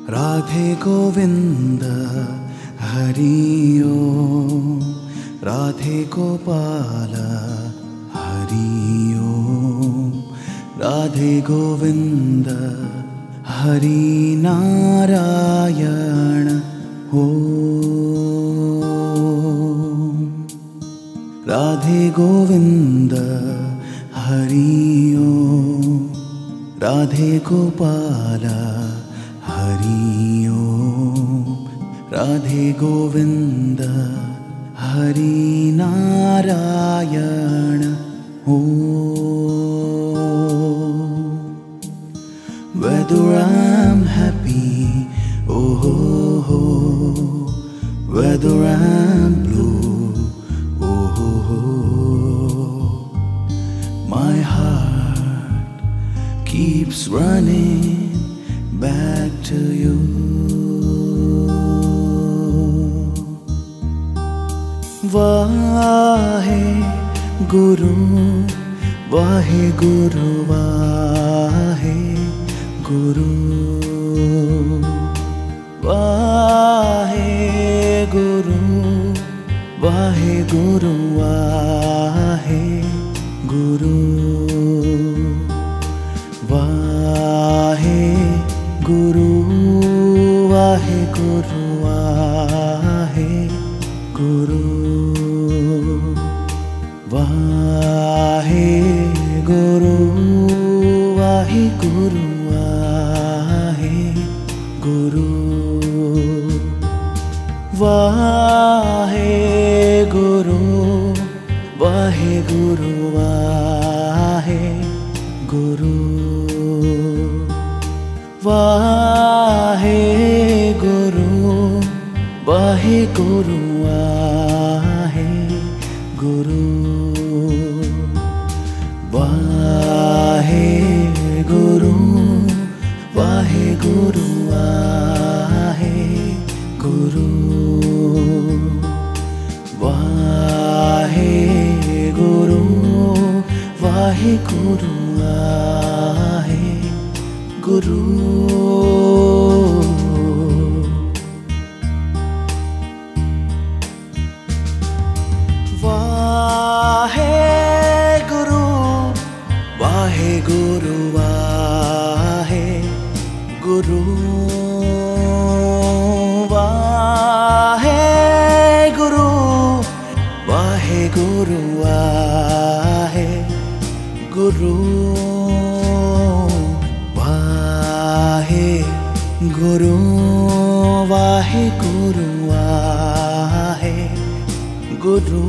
Radhe Govind Hari Om, Radhe Gopal Hari Om, Radhe Govind Hari Narayan Om. Radhe Govind Hari Om, Radhe Gopal Hari Om, Radhe Govind Hari Narayan Om. Whether I'm happy, oh, oh, oh, whether I'm blue, oh, oh, oh, my heart keeps running back to you. Wahe Guru Wahe Guru Wahe Guru, Wahe Guru Wahe Guru Wahe Guru, Wahe Guru Wahe Guru Wahe Guru, Wahe Guru Wahe Guru Wahe Guru, Wahe Guru Wahe Guru Wahe Guru, Wahe Guru Wahe Guru Wahe Guru, Wahe Guru Wahe Guru Wahe Guru, Wahe Guru Wahe Guru Wahe Guru. Wahe Guru Wahe Guru Wahe Guru, Wahe Guru Wahe Guru Wahe Guru, Wahe Guru Wahe Guru Wahe Guru,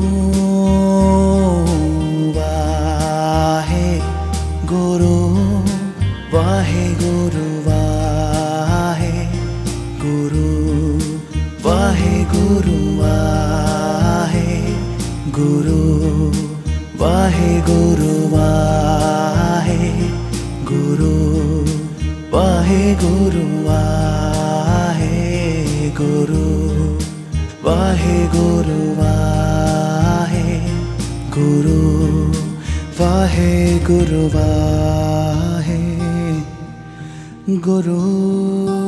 Wahe Guru Wahe Guru Wahe Guru, Wahe Guru Wahe Guru, Wahe Guru Wahe Guru, Wahe Guru Wahe Guru, Wahe Guru Wahe Guru, Wahe Guru Wahe Guru.